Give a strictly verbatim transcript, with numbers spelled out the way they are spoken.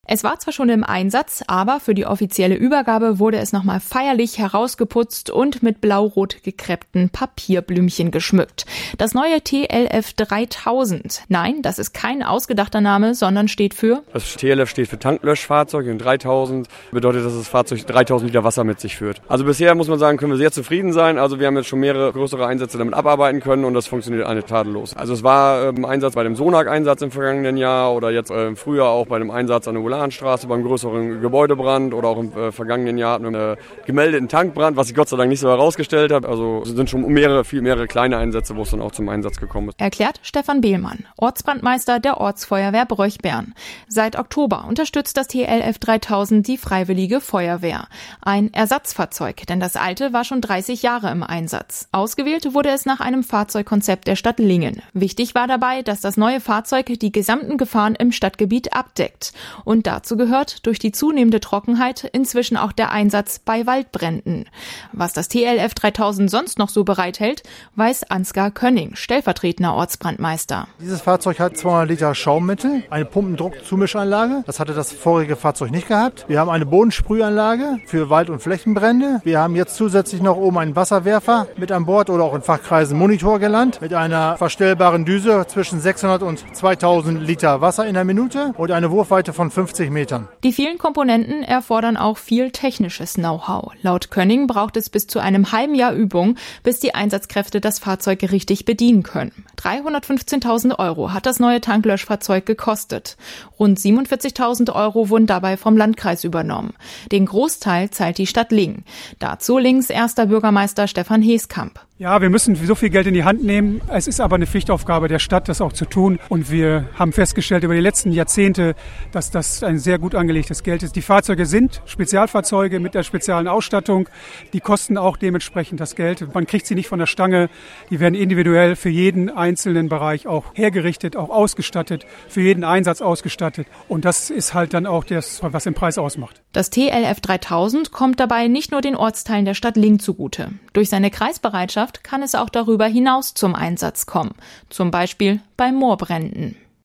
Es war zwar schon im Einsatz, aber für die offizielle Übergabe wurde es nochmal feierlich herausgeputzt und mit blau-rot gekreppten Papierblümchen geschmückt. Das neue T L F dreitausend. Nein, das ist kein ausgedachter Name, sondern steht für... Das T L F steht für Tanklöschfahrzeug und dreitausend bedeutet, dass das Fahrzeug dreitausend Liter Wasser mit sich führt. Also bisher muss man sagen, können wir sehr zufrieden sein. Also wir haben jetzt schon mehrere größere Einsätze damit abarbeiten können und das funktioniert eigentlich tadellos. Also es war im Einsatz bei dem Sonak-Einsatz im vergangenen Jahr oder jetzt im Frühjahr auch bei dem Einsatz an der Ulanstraße beim größeren Gebäudebrand oder auch im äh, vergangenen Jahr hatten wir einen äh, gemeldeten Tankbrand, was sich Gott sei Dank nicht so herausgestellt hat. Also es sind schon mehrere, viel mehrere kleine Einsätze, wo es dann auch zum Einsatz gekommen ist. Erklärt Stefan Behlmann, Ortsbrandmeister der Ortsfeuerwehr Broich-Bern. Seit Oktober unterstützt das T L F dreitausend die Freiwillige Feuerwehr. Ein Ersatzfahrzeug, denn das alte war schon dreißig Jahre im Einsatz. Ausgewählt wurde es nach einem Fahrzeugkonzept der Stadt Lingen. Wichtig war dabei, dass das neue Fahrzeug die gesamten Gefahren im Stadtgebiet abdeckt. Und dazu gehört durch die zunehmende Trockenheit inzwischen auch der Einsatz bei Waldbränden. Was das T L F dreitausend sonst noch so bereithält, weiß Ansgar Könning, stellvertretender Ortsbrandmeister. Dieses Fahrzeug hat zweihundert Liter Schaummittel, eine Pumpendruckzumischanlage. Das hatte das vorige Fahrzeug nicht gehabt. Wir haben eine Bodensprühanlage für Wald- und Flächenbrände. Wir haben jetzt zusätzlich noch oben einen Wasserwerfer mit an Bord oder auch in Fachkreisen Monitor gelandet mit einer verstellbaren Düse zwischen sechshundert und zweitausend Liter Wasser in der Minute und eine Wurfweite von fünfzig Metern. Die vielen Komponenten erfordern auch viel technisches Know-how. Laut Könning braucht es bis zu einem halben Jahr Übung, bis die Einsatzkräfte das Fahrzeug richtig bedienen können. dreihundertfünfzehntausend Euro hat das neue Tanklöschfahrzeug gekostet. Rund siebenundvierzigtausend Euro wurden dabei vom Landkreis übernommen. Den Großteil zahlt die Stadt Lingen. Dazu Lingens erster Bürgermeister Stefan Heeskamp. Ja, wir müssen so viel Geld in die Hand nehmen. Es ist aber eine Pflichtaufgabe der Stadt, das auch zu tun. Und wir haben festgestellt über die letzten Jahrzehnte, dass das ein sehr gut angelegtes Geld ist. Die Fahrzeuge sind Spezialfahrzeuge mit der speziellen Ausstattung. Die kosten auch dementsprechend das Geld. Man kriegt sie nicht von der Stange. Die werden individuell für jeden einzelnen Bereich auch hergerichtet, auch ausgestattet, für jeden Einsatz ausgestattet. Und das ist halt dann auch das, was den Preis ausmacht. Das T L F dreitausend kommt dabei nicht nur den Ortsteilen der Stadt Lingen zugute. Durch seine Kreisbereitschaft kann es auch darüber hinaus zum Einsatz kommen, zum Beispiel bei Moorbränden.